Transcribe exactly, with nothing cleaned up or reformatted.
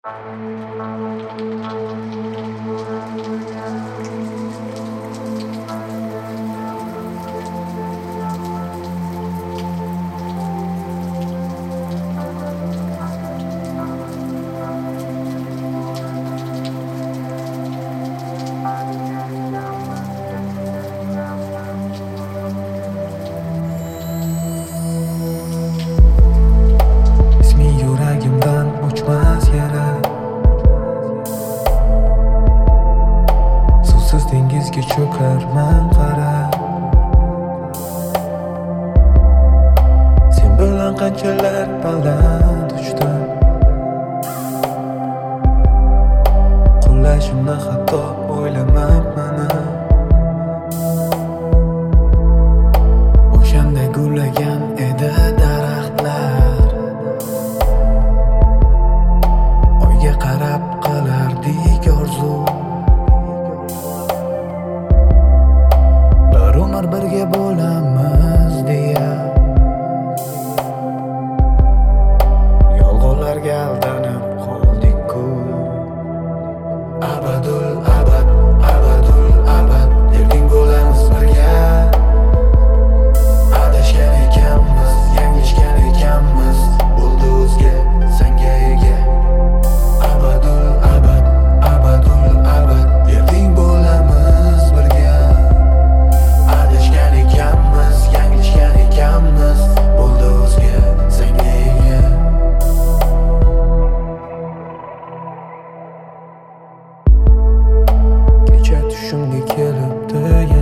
Isming yuragimdan o'chmas yara, suvsiz dengizga cho'karman qara. Sen bilan qanchalar baland uchdim, qulashimni hatto o'ylamabman. O'shanda gullagan edi daraxtlar, oyga qarab qilardik orzu. Bir umr birga bo'lamiz deya yolg'onlarga aldanib qoldik-ku. Abadul abad, abadul abad derding bo'lamiz birga. Adashgan ekanmiz, yanglishgan ekanmiz, bo'ldi o'zga senga ega. Abadul abad, abadul abad derding bo'lamiz birga. Adashgan ekanmiz, yanglishgan ekanmiz, bo'ldi o'zga senga ega. Kecha tushimga kelibdi